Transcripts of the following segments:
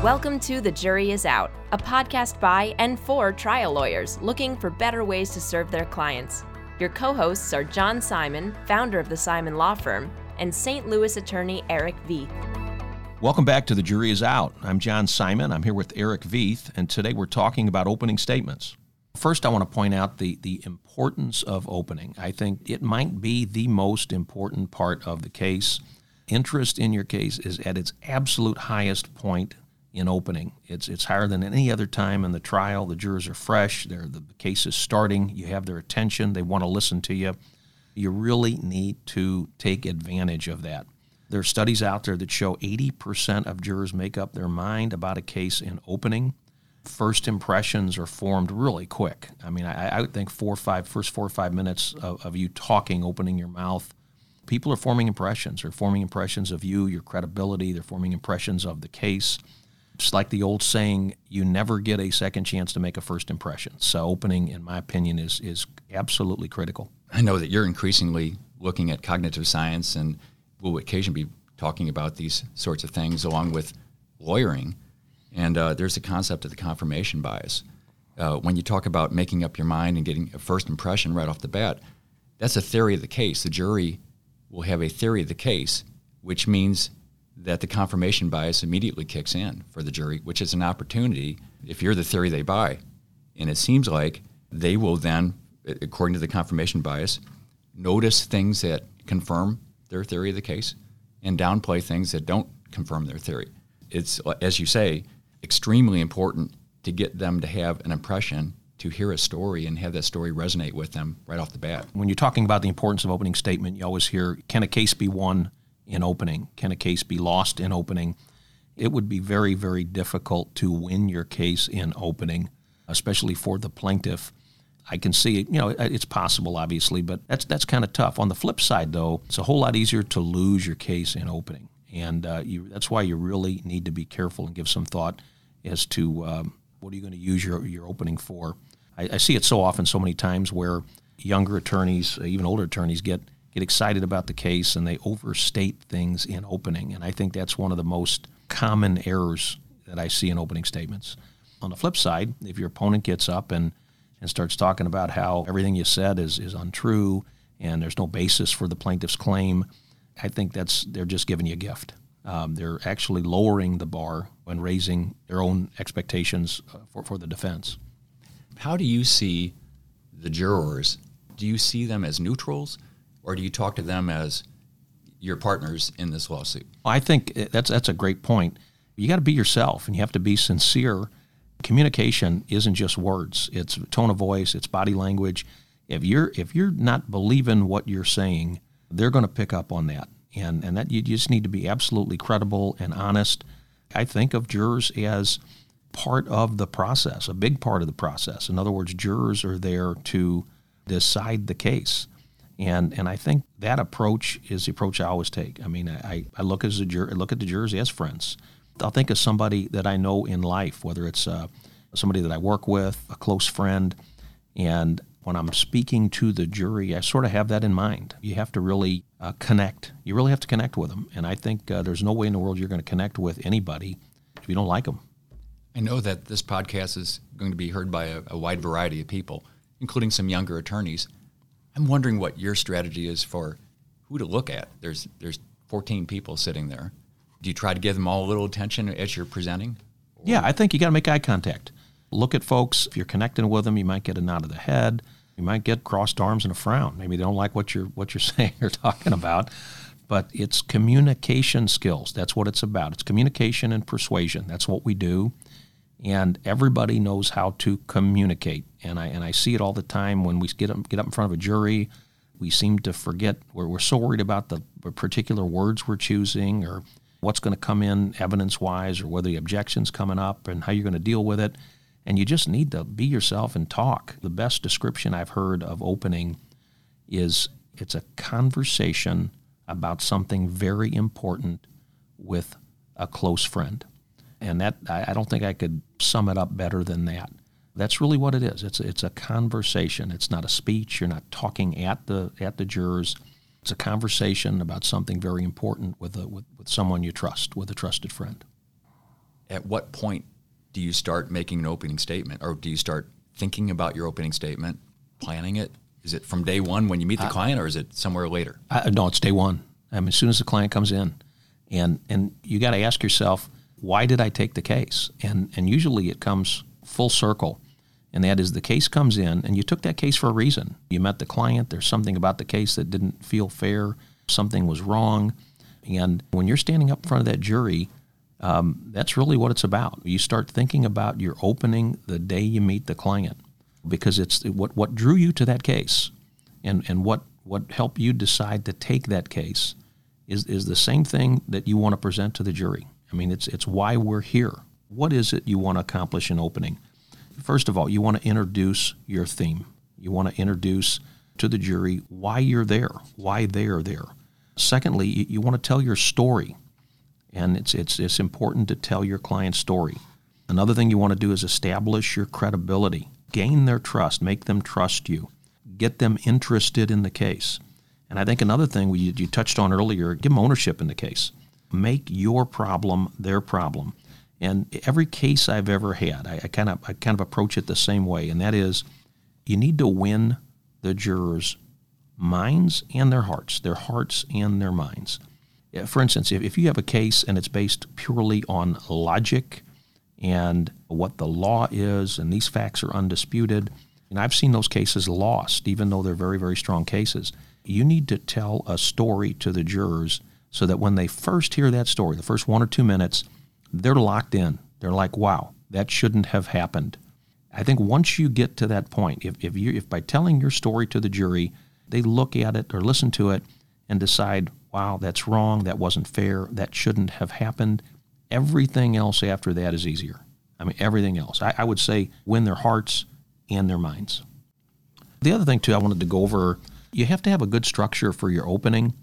Welcome to The Jury is Out, a podcast by and for trial lawyers looking for better ways to serve their clients. Your co-hosts are John Simon, founder of the Simon Law Firm, and St. Louis attorney Eric Veith. Welcome back to The Jury is Out. I'm John Simon. I'm here with Eric Veith, and today we're talking about opening statements. First, I want to point out the importance of opening. I think it might be the most important part of the case. Interest in your case is at its absolute highest point in opening. It's higher than any other time in the trial. The jurors are fresh. The case is starting. You have their attention. They want to listen to you. You really need to take advantage of that. There are studies out there that show 80% of jurors make up their mind about a case in opening. First impressions are formed really quick. I mean, I would think first 4 or 5 minutes of you talking, opening your mouth, people are forming impressions. They're forming impressions of you, your credibility. They're forming impressions of the case. It's like the old saying, you never get a second chance to make a first impression. So opening, in my opinion, is absolutely critical. I know that you're increasingly looking at cognitive science and will occasionally be talking about these sorts of things along with lawyering. And there's the concept of the confirmation bias. When you talk about making up your mind and getting a first impression right off the bat, that's a theory of the case. The jury will have a theory of the case, which means that the confirmation bias immediately kicks in for the jury, which is an opportunity if you're the theory they buy. And it seems like they will then, according to the confirmation bias, notice things that confirm their theory of the case and downplay things that don't confirm their theory. It's, as you say, extremely important to get them to have an impression, to hear a story and have that story resonate with them right off the bat. When you're talking about the importance of opening statement, you always hear, can a case be won in opening? Can a case be lost in opening? It would be very, very difficult to win your case in opening, especially for the plaintiff. I can see, it's possible, obviously, but that's kind of tough. On the flip side, though, it's a whole lot easier to lose your case in opening. And that's why you really need to be careful and give some thought as to what are you going to use your opening for. I see it so often, so many times, where younger attorneys, even older attorneys, get excited about the case and they overstate things in opening. And I think that's one of the most common errors that I see in opening statements. On the flip side, if your opponent gets up and starts talking about how everything you said is untrue and there's no basis for the plaintiff's claim, I think they're just giving you a gift. They're actually lowering the bar when raising their own expectations for the defense. How do you see the jurors? Do you see them as neutrals, or do you talk to them as your partners in this lawsuit? I think that's a great point. You got to be yourself, and you have to be sincere. Communication isn't just words. It's tone of voice. It's body language. If you're not believing what you're saying, they're going to pick up on that. And that you just need to be absolutely credible and honest. I think of jurors as part of the process, a big part of the process. In other words, jurors are there to decide the case. And I think that approach is the approach I always take. I mean, I look at the jurors as friends. I'll think of somebody that I know in life, whether it's somebody that I work with, a close friend, and when I'm speaking to the jury, I sort of have that in mind. You have to really connect. You really have to connect with them. And I think there's no way in the world you're going to connect with anybody if you don't like them. I know that this podcast is going to be heard by a wide variety of people, including some younger attorneys. I'm wondering what your strategy is for who to look at. There's 14 people sitting there. Do you try to give them all a little attention as you're presenting? Yeah, I think you got to make eye contact. Look at folks. If you're connecting with them, you might get a nod of the head. You might get crossed arms and a frown. Maybe they don't like what you're saying or talking about. But it's communication skills. That's what it's about. It's communication and persuasion. That's what we do. And everybody knows how to communicate. And I see it all the time when we get up in front of a jury. We seem to forget. We're so worried about the particular words we're choosing or what's going to come in evidence-wise or whether the objection's coming up and how you're going to deal with it. And you just need to be yourself and talk. The best description I've heard of opening is it's a conversation about something very important with a close friend. And that I don't think I could sum it up better than that. That's really what it is. It's a conversation. It's not a speech. You're not talking at the jurors. It's a conversation about something very important with someone you trust, with a trusted friend. at what point do you start making an opening statement, or do you start thinking about your opening statement, planning it? Is it from day one when you meet the client, or is it somewhere later? No, it's day one. I mean, as soon as the client comes in, and you got to ask yourself, why did I take the case? And usually it comes full circle, and that is the case comes in, and you took that case for a reason. You met the client. There's something about the case that didn't feel fair. Something was wrong. And when you're standing up in front of that jury, that's really what it's about. You start thinking about your opening the day you meet the client, because it's what drew you to that case, and what helped you decide to take that case is the same thing that you want to present to the jury. I mean, it's why we're here. What is it you want to accomplish in opening? First of all, you want to introduce your theme. You want to introduce to the jury why you're there, why they're there. Secondly, you want to tell your story, and it's important to tell your client's story. Another thing you want to do is establish your credibility, gain their trust, make them trust you, get them interested in the case. And I think another thing you touched on earlier, give them ownership in the case. Make your problem their problem. And every case I've ever had, I kind of approach it the same way, and that is, you need to win the jurors' minds and their hearts and their minds. For instance, if you have a case and it's based purely on logic and what the law is, and these facts are undisputed, and I've seen those cases lost, even though they're very, very strong cases. You need to tell a story to the jurors so that when they first hear that story, the first 1 or 2 minutes, they're locked in. They're like, wow, that shouldn't have happened. I think once you get to that point, if by telling your story to the jury, they look at it or listen to it and decide, wow, that's wrong, that wasn't fair, that shouldn't have happened, everything else after that is easier. I mean, everything else. I would say win their hearts and their minds. The other thing, too, I wanted to go over, you have to have a good structure for your opening.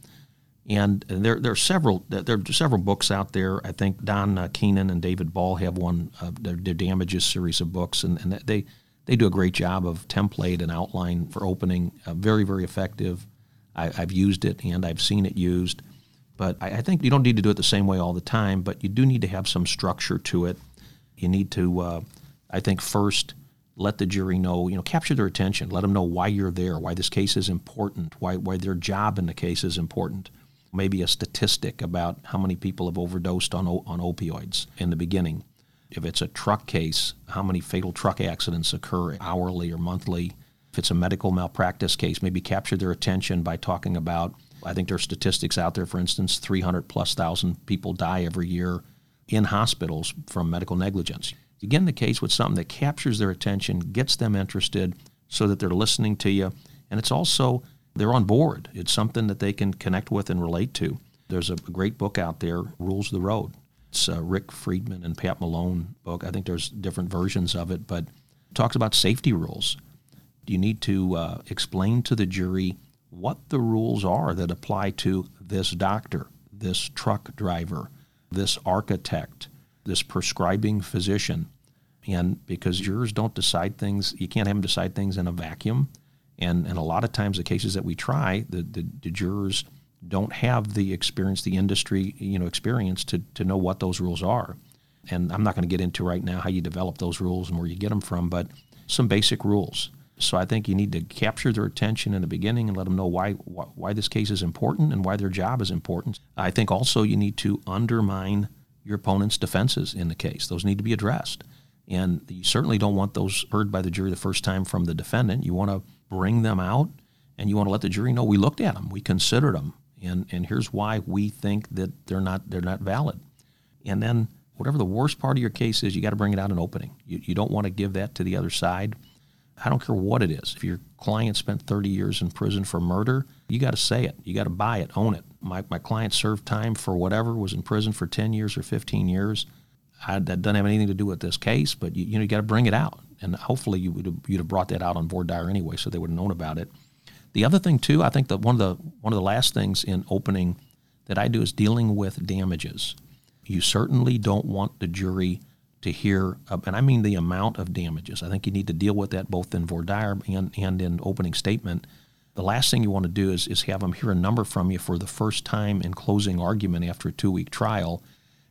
And there are several books out there. I think Don Keenan and David Ball have one, their Damages series of books, and they do a great job of template and outline for opening. Very, very effective. I've used it and I've seen it used. But I think you don't need to do it the same way all the time, but you do need to have some structure to it. You need to, I think, first let the jury know, capture their attention. Let them know why you're there, why this case is important, why their job in the case is important. Maybe a statistic about how many people have overdosed on opioids in the beginning. If it's a truck case, how many fatal truck accidents occur hourly or monthly. If it's a medical malpractice case, maybe capture their attention by talking about, I think there are statistics out there, for instance, 300,000+ people die every year in hospitals from medical negligence. You get in the case with something that captures their attention, gets them interested so that they're listening to you, and it's also they're on board. It's something that they can connect with and relate to. There's a great book out there, Rules of the Road. It's a Rick Friedman and Pat Malone book. I think there's different versions of it, but it talks about safety rules. You need to explain to the jury what the rules are that apply to this doctor, this truck driver, this architect, this prescribing physician. And because jurors don't decide things, you can't have them decide things in a vacuum. And a lot of times the cases that we try, the jurors don't have the experience, the industry experience to know what those rules are. And I'm not going to get into right now how you develop those rules and where you get them from, but some basic rules. So I think you need to capture their attention in the beginning and let them know why this case is important and why their job is important. I think also you need to undermine your opponent's defenses in the case. Those need to be addressed. And you certainly don't want those heard by the jury the first time from the defendant. You want to bring them out, and you want to let the jury know we looked at them, we considered them, and here's why we think that they're not valid. And then whatever the worst part of your case is, you got to bring it out in opening. You don't want to give that to the other side. I don't care what it is. If your client spent 30 years in prison for murder, you got to say it. You got to buy it, own it. My client served time for whatever, was in prison for 10 years or 15 years. That doesn't have anything to do with this case, but you got to bring it out. And hopefully you'd have brought that out on voir dire anyway, so they would have known about it. The other thing too, I think that one of the last things in opening that I do is dealing with damages. You certainly don't want the jury to hear, and I mean the amount of damages. I think you need to deal with that both in voir dire and in opening statement. The last thing you want to do is have them hear a number from you for the first time in closing argument after a 2-week trial,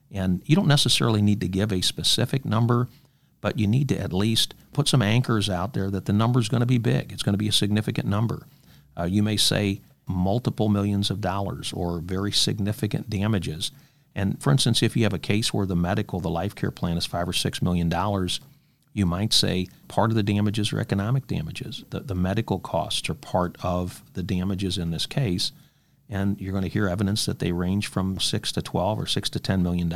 And you don't necessarily need to give a specific number, but you need to at least put some anchors out there that the number is going to be big. It's going to be a significant number. You may say multiple millions of dollars or very significant damages. And for instance, if you have a case where the life care plan is $5 or $6 million, you might say part of the damages are economic damages. The medical costs are part of the damages in this case. And you're going to hear evidence that they range from 6 to 12 or 6 to $10 million.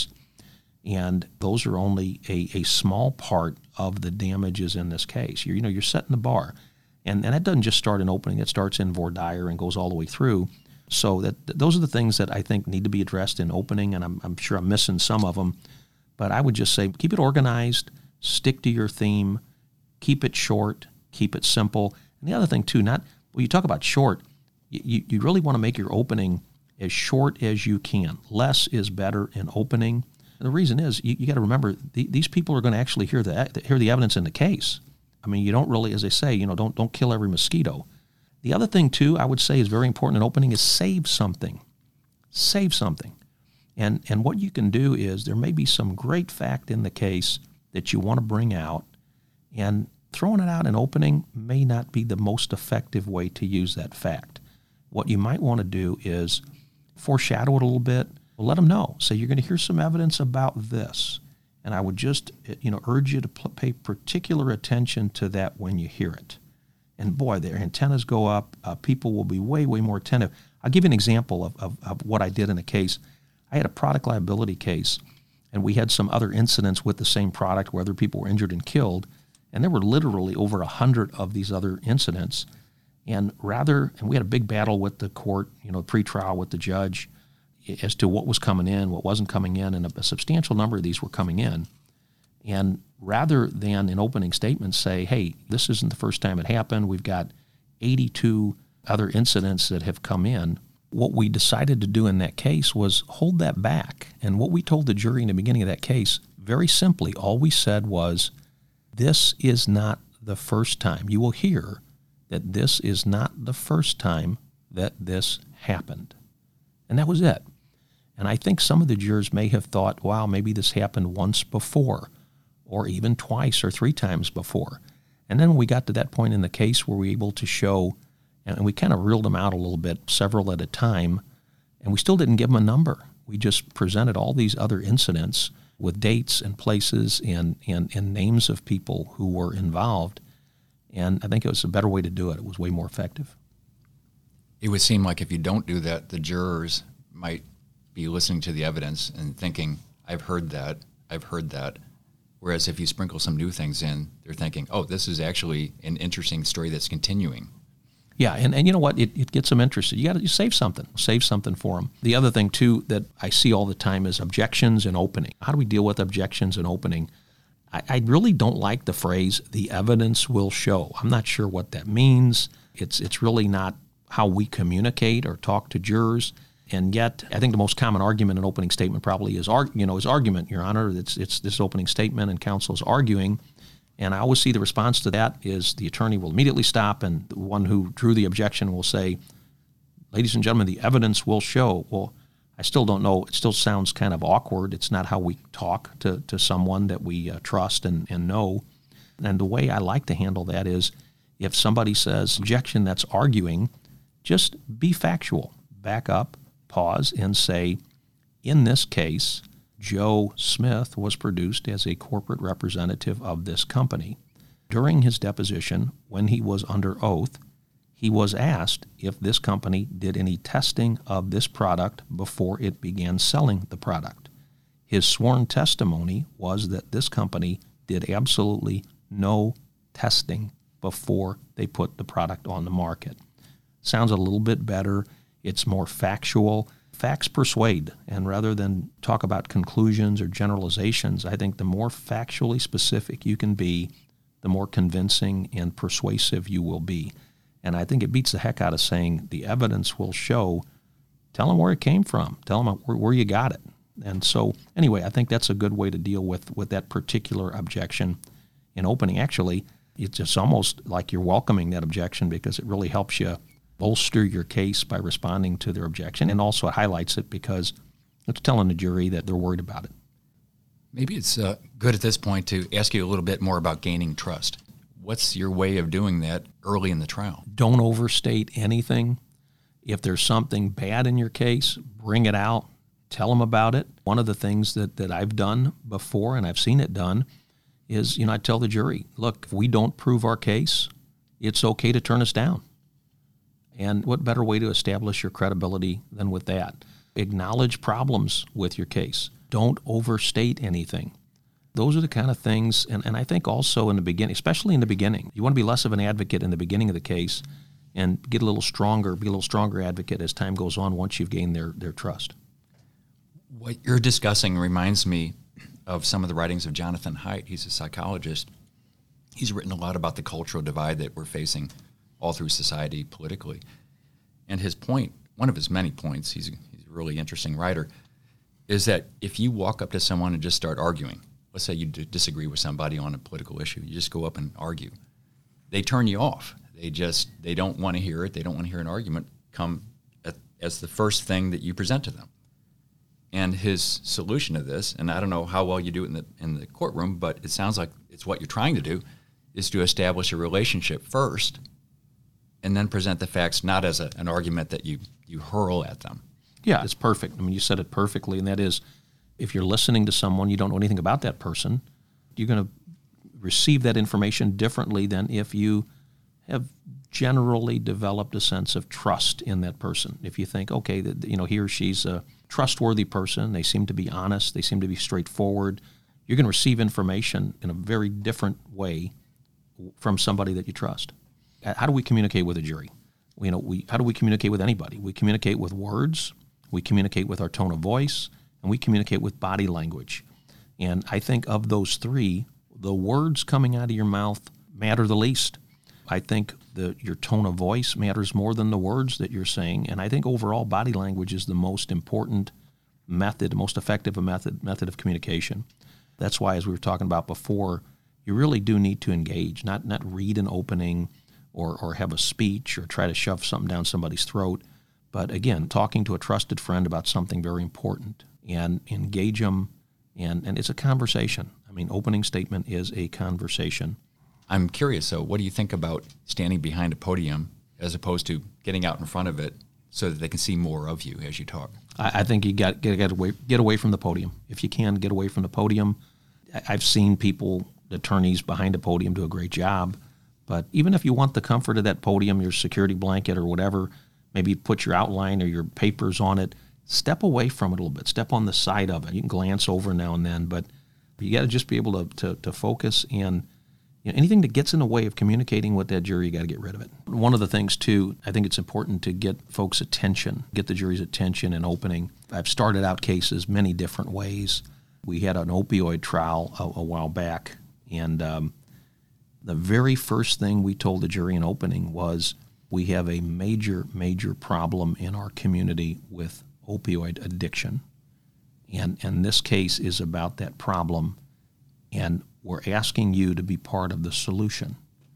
And those are only a small part of the damages in this case. You're setting the bar. And that doesn't just start in opening. It starts in voir dire and goes all the way through. So those are the things that I think need to be addressed in opening, and I'm sure I'm missing some of them. But I would just say keep it organized, stick to your theme, keep it short, keep it simple. And the other thing, too, when you talk about short, you really want to make your opening as short as you can. Less is better in opening. And the reason is you got to remember these people are going to actually hear the evidence in the case. I mean, you don't really, as they say, don't kill every mosquito. The other thing, too, I would say is very important in opening is save something. Save something. And what you can do is there may be some great fact in the case that you want to bring out, and throwing it out in opening may not be the most effective way to use that fact. What you might want to do is foreshadow it a little bit. Let them know. Say, you're going to hear some evidence about this. And I would just, urge you to pay particular attention to that when you hear it. And boy, their antennas go up. People will be way, way more attentive. I'll give you an example of what I did in a case. I had a product liability case, and we had some other incidents with the same product where other people were injured and killed. And there were literally over 100 of these other incidents. And we had a big battle with the court, pre-trial with the judge as to what was coming in, what wasn't coming in, and a substantial number of these were coming in. And rather than in opening statements say, hey, this isn't the first time it happened, we've got 82 other incidents that have come in, what we decided to do in that case was hold that back. And what we told the jury in the beginning of that case, very simply, all we said was, this is not the first time. You will hear that this is not the first time that this happened. And that was it. And I think some of the jurors may have thought, wow, maybe this happened once before, or even twice or 3 times before. And then when we got to that point in the case where we were able to show, and we kind of reeled them out a little bit, several at a time, and we still didn't give them a number. We just presented all these other incidents with dates and places and names of people who were involved. And I think it was a better way to do it. It was way more effective. It would seem like if you don't do that, the jurors might be listening to the evidence and thinking, I've heard that. Whereas if you sprinkle some new things in, they're thinking, oh, this is actually an interesting story that's continuing. Yeah, and you know what? It gets them interested. You got to save something for them. The other thing, too, that I see all the time is objections and opening. How do we deal with objections and opening? I really don't like the phrase, the evidence will show. I'm not sure what that means. It's really not how we communicate or talk to jurors. And yet, I think the most common argument in opening statement probably is argument, Your Honor. It's this opening statement and counsel is arguing. And I always see the response to that is the attorney will immediately stop, and the one who drew the objection will say, ladies and gentlemen, the evidence will show. Well, I still don't know. It still sounds kind of awkward. It's not how we talk to someone that we trust and know. And the way I like to handle that is if somebody says objection that's arguing, just be factual. Back up, pause, and say, in this case, Joe Smith was produced as a corporate representative of this company. During his deposition, when he was under oath, he was asked if this company did any testing of this product before it began selling the product. His sworn testimony was that this company did absolutely no testing before they put the product on the market. Sounds a little bit better. It's more factual. Facts persuade, and rather than talk about conclusions or generalizations, I think the more factually specific you can be, the more convincing and persuasive you will be. And I think it beats the heck out of saying the evidence will show. Tell them where it came from. Tell them where you got it. And so, anyway, I think that's a good way to deal with that particular objection in opening. Actually, it's just almost like you're welcoming that objection because it really helps you bolster your case by responding to their objection. And also it highlights it because It's telling the jury that they're worried about it. Maybe it's good at this point to ask you a little bit more about gaining trust. What's your way of doing that early in the trial? Don't overstate anything. If there's something bad in your case, bring it out. Tell them about it. One of the things that I've done before, and I've seen it done, is, I tell the jury, look, if we don't prove our case, it's okay to turn us down. And what better way to establish your credibility than with that? Acknowledge problems with your case. Don't overstate anything. Those are the kind of things, and I think also in the beginning, especially in the beginning, you want to be less of an advocate in the beginning of the case and get a little stronger, be a little stronger advocate as time goes on once you've gained their trust. What you're discussing reminds me of some of the writings of Jonathan Haidt. He's a psychologist. He's written a lot about the cultural divide that we're facing all through society politically. And his point, one of his many points, he's a really interesting writer, is that if you walk up to someone and just start arguing, let's say you disagree with somebody on a political issue, you just go up and argue, they turn you off. They don't want to hear it. They don't want to hear an argument come as the first thing that you present to them. And his solution to this, and I don't know how well you do it in the courtroom, but it sounds like it's what you're trying to do, is to establish a relationship first and then present the facts not as an argument that you hurl at them. Yeah, it's perfect. I mean, you said it perfectly, and that is, if you're listening to someone, you don't know anything about that person, you're going to receive that information differently than if you have generally developed a sense of trust in that person. If you think, okay, he or she's a trustworthy person, they seem to be honest, they seem to be straightforward, you're going to receive information in a very different way from somebody that you trust. How do we communicate with a jury? How do we communicate with anybody? We communicate with words, we communicate with our tone of voice, and we communicate with body language. And I think of those three, the words coming out of your mouth matter the least. I think your tone of voice matters more than the words that you're saying. And I think overall body language is the most important method, most effective method of communication. That's why, as we were talking about before, you really do need to engage, not read an opening or have a speech or try to shove something down somebody's throat. But again, talking to a trusted friend about something very important and engage them. And it's a conversation. I mean, opening statement is a conversation. I'm curious, so what do you think about standing behind a podium as opposed to getting out in front of it so that they can see more of you as you talk? I think you got to get away from the podium. If you can, get away from the podium. I've seen attorneys behind a podium do a great job, but even if you want the comfort of that podium, your security blanket or whatever, maybe put your outline or your papers on it, step away from it a little bit. Step on the side of it. You can glance over now and then, but you got to just be able to focus, and anything that gets in the way of communicating with that jury, you got to get rid of it. One of the things, too, I think it's important to get folks' attention, get the jury's attention in opening. I've started out cases many different ways. We had an opioid trial a while back, and the very first thing we told the jury in opening was we have a major, major problem in our community with opioid addiction. And this case is about that problem, and we're asking you to be part of the solution.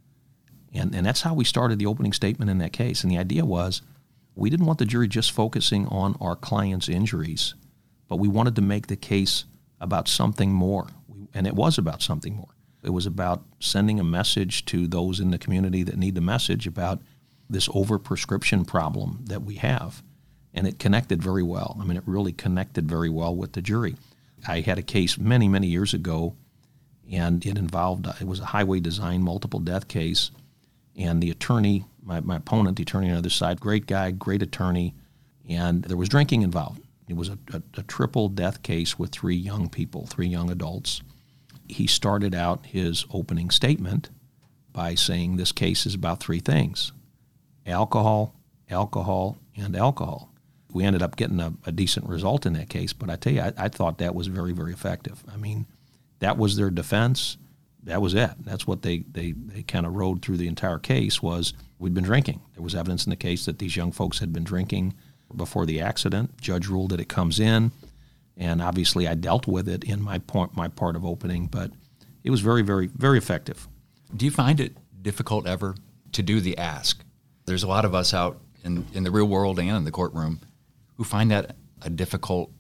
And that's how we started the opening statement in that case. And the idea was we didn't want the jury just focusing on our client's injuries, but we wanted to make the case about something more. And it was about something more. It was about sending a message to those in the community that need the message about this overprescription problem that we have. And it connected very well. I mean, it really connected very well with the jury. I had a case many, many years ago, and it was a highway design multiple death case. And the attorney, my opponent, the attorney on the other side, great guy, great attorney, and there was drinking involved. It was a triple death case with three young people, three young adults. He started out his opening statement by saying this case is about three things: alcohol, alcohol, and alcohol. We ended up getting a decent result in that case, but I tell you, I thought that was very, very effective. I mean, that was their defense. That was it. That's what they kind of rode through the entire case was we'd been drinking. There was evidence in the case that these young folks had been drinking before the accident. Judge ruled that it comes in, and obviously I dealt with it in my part of opening, but it was very, very, very effective. Do you find it difficult ever to do the ask? There's a lot of us out in the real world and in the courtroom who find that a difficult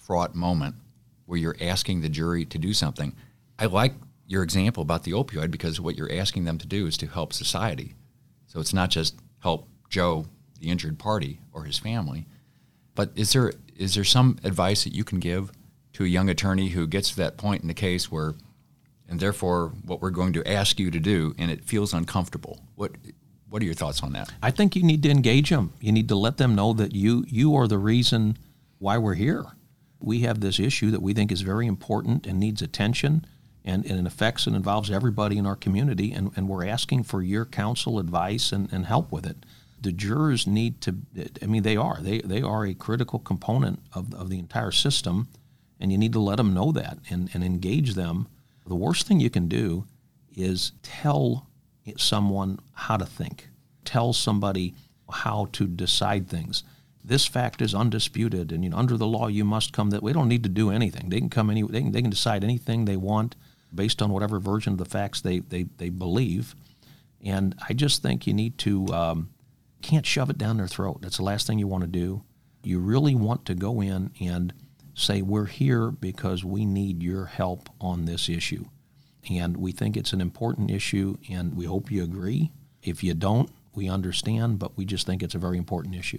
fraught moment where you're asking the jury to do something. I like your example about the opioid because what you're asking them to do is to help society. So it's not just help Joe, the injured party, or his family. But is there some advice that you can give to a young attorney who gets to that point in the case where, and therefore what we're going to ask you to do, and it feels uncomfortable? What are your thoughts on that? I think you need to engage them. You need to let them know that you are the reason why we're here. We have this issue that we think is very important and needs attention, and it affects and involves everybody in our community, and we're asking for your counsel, advice, and help with it. The jurors need to, they are a critical component of the entire system, and you need to let them know that and engage them. The worst thing you can do is tell someone how to think. Tell somebody how to decide things. This fact is undisputed, and under the law you must come. That we don't need to do anything. They can come they can decide anything they want based on whatever version of the facts they believe. And I just think you need to can't shove it down their throat. That's the last thing you want to do. You really want to go in and say, we're here because we need your help on this issue. And we think it's an important issue, and we hope you agree. If you don't, we understand, but we just think it's a very important issue.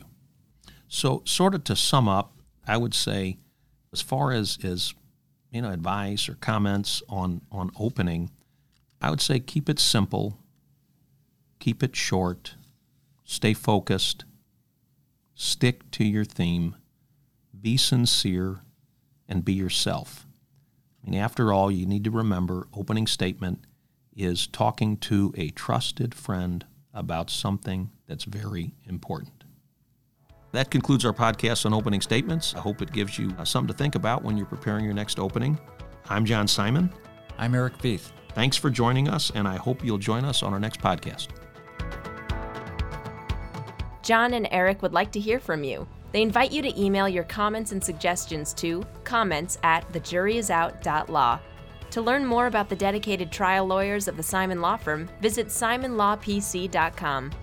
So sort of to sum up, I would say as far as advice or comments on opening, I would say keep it simple, keep it short, stay focused, stick to your theme, be sincere, and be yourself. After all, you need to remember opening statement is talking to a trusted friend about something that's very important. That concludes our podcast on opening statements. I hope it gives you something to think about when you're preparing your next opening. I'm John Simon. I'm Eric Feith. Thanks for joining us, and I hope you'll join us on our next podcast. John and Eric would like to hear from you. They invite you to email your comments and suggestions to comments@thejuryisout.law. To learn more about the dedicated trial lawyers of the Simon Law Firm, visit simonlawpc.com.